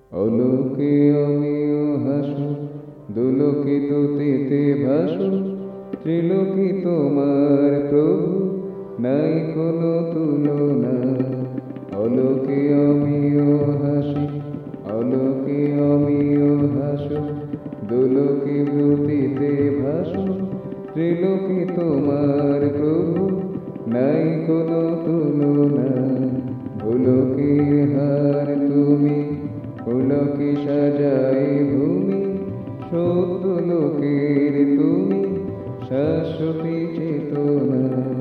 অলোকে আমিও হাসো, দুলোকে দুতিতে ভাসো, ত্রিলোকি তোমার প্রভু, নাই কোনো তুলনা। অলোকে আমিও হাসি, অলোকে আমিও হাসো, দুলোকে দুতিতে ভাসো, ত্রিলোকি তোমার প্রভু, নাই কোনো তুলনা। ভুলোকে হার তুমি, পুলকে সাজাই ভূমি, সত্য লোকের তুমি শাশ্বতী চেতনা।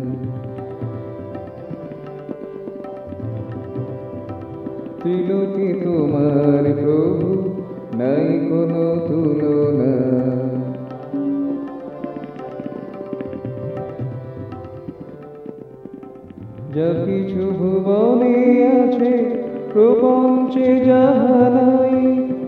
ত্রিলোকে তোমার প্রভু, নাই কোনো তুলনা। যা কিছু ভুবনে আছে, প্রপঞ্চে যাহা নাই,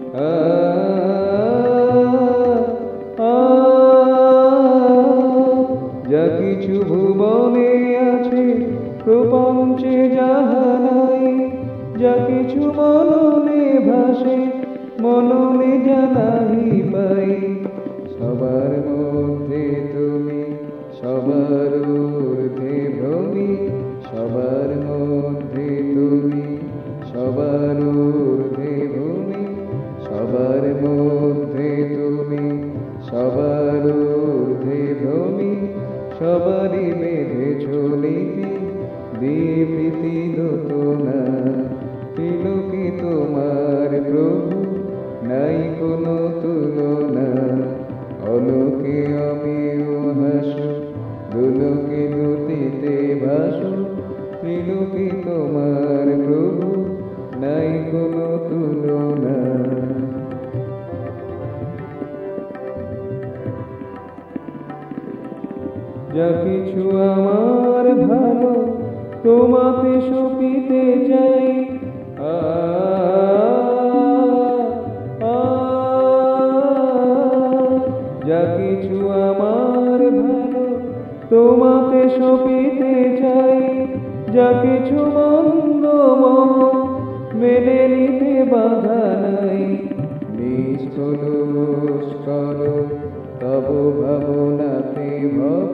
যা কিছু ভুবনে আছে, প্রপঞ্চে যাহা নাই, যা কিছু মননে ভাসে, মননে জানাই পাই। সবার মধ্যে তুমি, সবার ঊর্ধ্বে ভ্রমি, সবার মধ্যে তুমি, সবার ঊর্ধ্বে ভূমি, সবার মধ্যে তুমি, সবার ঊর্ধ্বে ভূমি, সবারই বেঁধেছ নীতি, দিয়ে প্রীতি দোতনা। তিলকে তোমার প্রভু, নাই কোনো তুলনা। অলোকে আমিও হাসো, দুলোকে দুতিতে ভাসো, ত্রিলোকে তোমার প্রভু, নাই কোনো তুলনা। যা কিছু আমার ভালো, তোমাতে সপিতে চাই, যা কিছু আমার ভালো, তোমাতে সপিতে চাই, যা কিছু মন্দ মেনে নিতে বাধা নাই। নিষ্কলুষ করো তব ভাবনাতে ভব,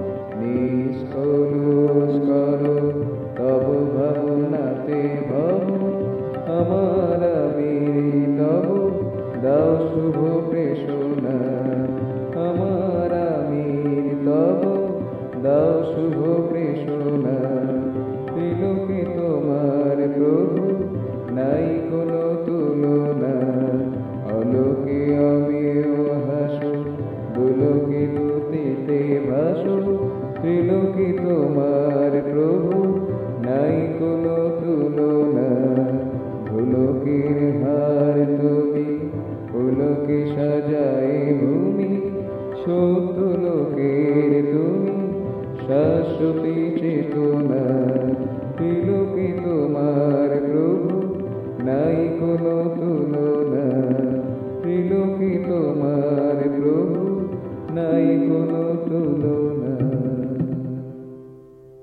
নিষ্কলুষ করো তব ভাবনাতে ভব। আমার আমির তব দাও শুভ প্রেষণা, আমার আমির তব দাও শুভ প্রেষণা। ত্রিলোকে তোমার প্রভু, নাই কোনো তুলনা। অলোকে আমিও হাসো, দুলোকে দুতিতে ভাসো, ত্রিলোকে তোমার প্রভু, নাই কোনো তুলনা। ভুলোকের হার তুমি, পুলকে সাজাই ভূমি, সত্য লোকের তুমি শাশ্বতী চেতনা। ত্রিলোকে তোমার প্রভু, নাই কোনো তুলনা। ত্রিলোকে তোমার প্রভু, নাই কোনো তুলনা।